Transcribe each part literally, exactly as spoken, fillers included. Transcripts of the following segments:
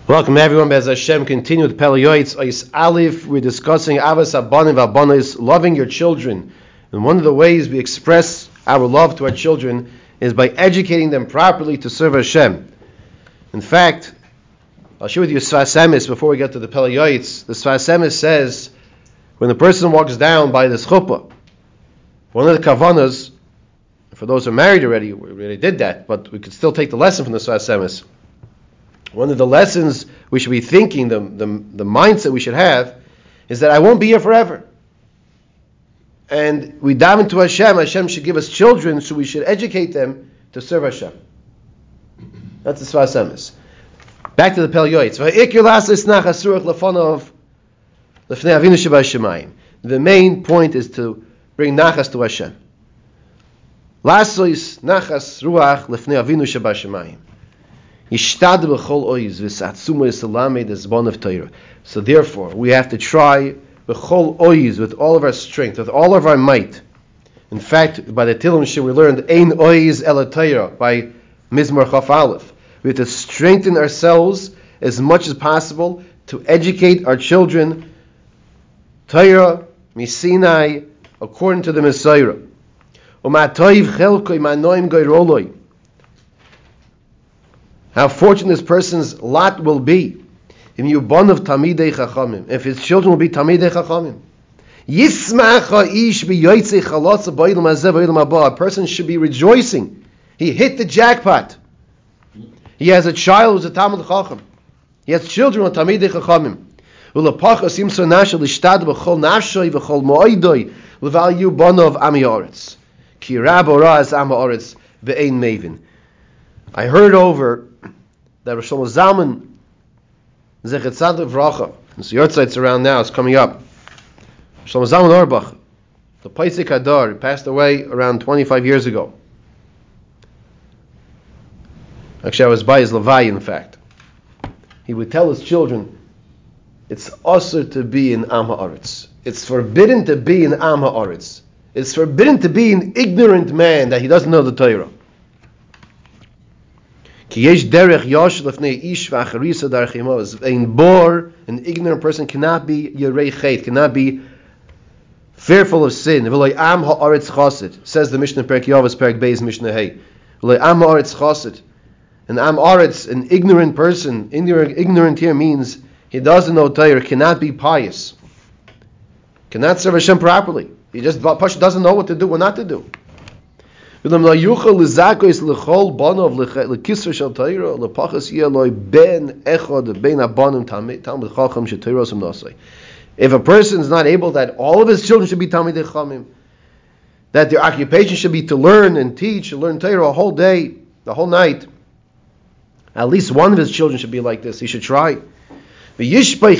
Welcome everyone. Bez Hashem, continue with Pele Yoetz Ois Aleph. We're discussing Avas Abanim V'Abanos, loving your children. And one of the ways we express our love to our children is by educating them properly to serve Hashem. In fact, I'll share with you Sfas Emes before we get to the Pele Yoetz. The Sfas Emes says, when the person walks down by this chuppah, one of the kavanas, for those who are married already, we already did that, but we could still take the lesson from the Sfas Emes. One of the lessons we should be thinking, the, the, the mindset we should have, is that I won't be here forever. And we dive into Hashem. Hashem should give us children, so we should educate them to serve Hashem. That's the Sfas Emes. Back to the Pele Yoetz. The main point is to bring nachas to Hashem. Lasois nachas ruach lefnei avinu shebashamayim. So therefore, we have to try b'chol oiz, with all of our strength, with all of our might. In fact, by the Tilim Shir we learned ein oiz el Torah by Mizmor Chaf Aleph. We have to strengthen ourselves as much as possible to educate our children Torah misinai according to the Messiah. How fortunate this person's lot will be if you born of Tamidei Chachamim, if his children will be Tamidei Chachamim. A person should be rejoicing. He hit the jackpot. He has a child who's a Talmid Chacham. He has children with Tamidei Chachamim. I heard over that Rosh Shlomo Zalman Zechet Tzaddik V'Racha, the Yortzeit around now, it's coming up. Rosh Shlomo Zalman Auerbach, the Paisik Hadar, he passed away around twenty-five years ago. Actually, I was by his Levai, in fact. He would tell his children, it's asur to be in Am HaAretz. It's forbidden to be in Am HaAretz. It's forbidden to be an ignorant man that he doesn't know the Torah. An bore, an ignorant person cannot be yerei chet, cannot be fearful of sin. Says the Mishnah Perek Yavas Perek Beis Mishnah Hey. An am aretz, an ignorant person. Ignorant, ignorant here means he doesn't know Torah, cannot be pious, cannot serve Hashem properly. He just doesn't know what to do, what not to do. He has a child who's a Talmid Chacham. If a person is not able, that all of his children should be Talmidei Chachamim, that their occupation should be to learn and teach and learn Torah a whole day, the whole night, at least one of his children should be like this. He should try. This is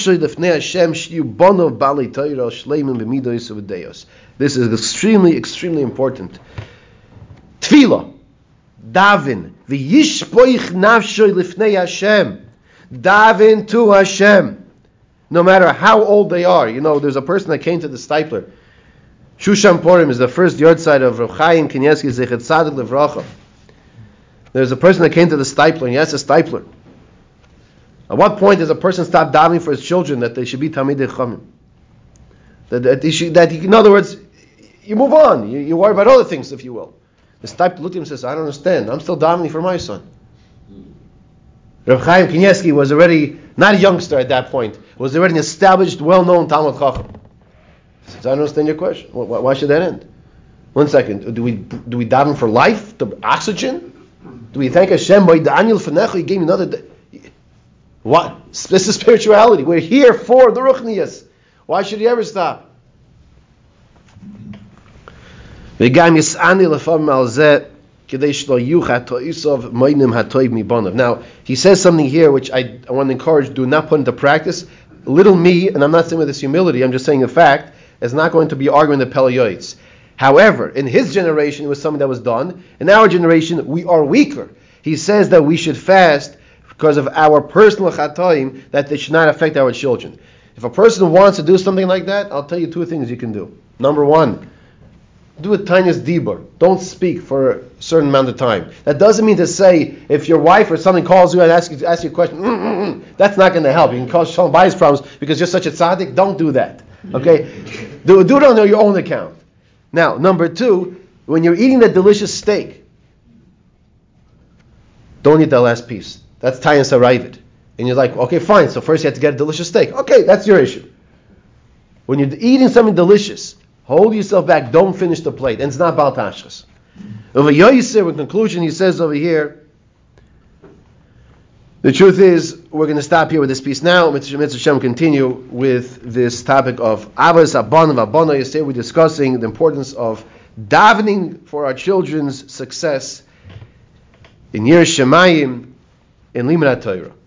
extremely, extremely important. Tefillah, davin, v'yishpoich nafshoy lifnei Hashem, davin to Hashem, no matter how old they are. You know, there's a person that came to the Stipler. Shushan Purim is the first yortzeit of Rav Chaim Kanievsky Zechet Tzaddik Levracha. There's a person that came to the Stipler, and he asked the Stipler, at what point does a person stop davening for his children that they should be Talmidei Chachamim? That, that, they should, that in other words, you move on, you, you worry about other things, if you will. The Stipler looked at him and says, I don't understand. I'm still davening for my son. Rav Chaim Kanievsky was already, not a youngster at that point, was already an established, well-known Talmid Chacham. He says, I don't understand your question. Why, why should that end? One second. Do we do we daven for life? The oxygen? Do we thank Hashem by Daniel Fanecha? He gave me another day. What? This is spirituality. We're here for the Ruchnias. Why should he ever stop? Now, he says something here which I, I want to encourage, do not put into practice. Little me, and I'm not saying with this humility, I'm just saying a fact, is not going to be arguing the Pele Yoetz. However, in his generation, it was something that was done. In our generation, we are weaker. He says that we should fast because of our personal chatoim, that they should not affect our children. If a person wants to do something like that, I'll tell you two things you can do. Number one, do a tiniest dibur. Don't speak for a certain amount of time. That doesn't mean to say if your wife or something calls you and asks you, asks you a question, mm-mm-mm, that's not going to help. You can cause Shalom Bayis problems because you're such a tzaddik. Don't do that. Okay? do, do it on your own account. Now, number two, when you're eating that delicious steak, don't eat that last piece. That's Tayin Sarayvit. And you're like, okay, fine. So first you have to get a delicious steak. Okay, that's your issue. When you're eating something delicious, hold yourself back. Don't finish the plate. And it's not Baal Tashchas. Over Yoyser, in conclusion, he says over here, the truth is, we're going to stop here with this piece now. Mitzvah Shem continue with this topic of Avos, Abban, Vabbana. Yesterday we're discussing the importance of davening for our children's success in Yiras Shamayim, in Limud HaTorah.